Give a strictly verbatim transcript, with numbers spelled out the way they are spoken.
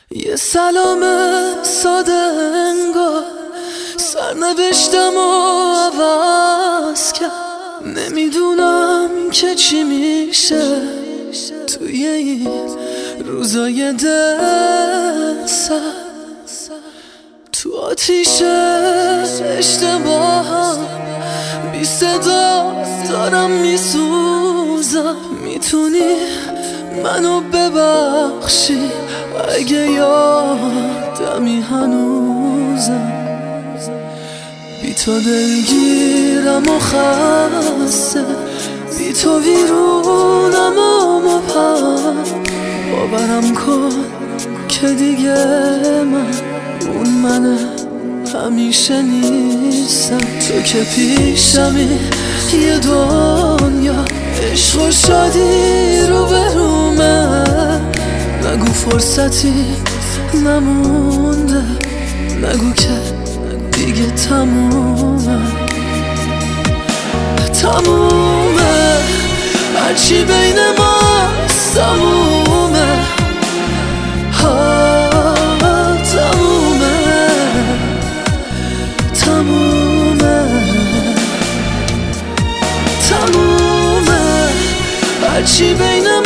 یه سلام ساده انگار سرنوشتم و عوض کرد. نمیدونم که چی میشه توی این روزای دل سر. تو آتیش اشتباهم بی صدا دارم میسوزم. میتونی منو ببخشی اگه یادمی هنوزم. بی تو دلگیرم و خسته، بی تو ویرونم و مبهم. باورم کن که دیگه من اون منه همیشه نیستم. تو که پیشمی یه دنیا عشق و شادی رو برومه. نگو فرصتی نمونده، نگو که دیگه تمومه. تمومه هرچی بین ما تمومه. ها تمومه تمومه تمومه هرچی بین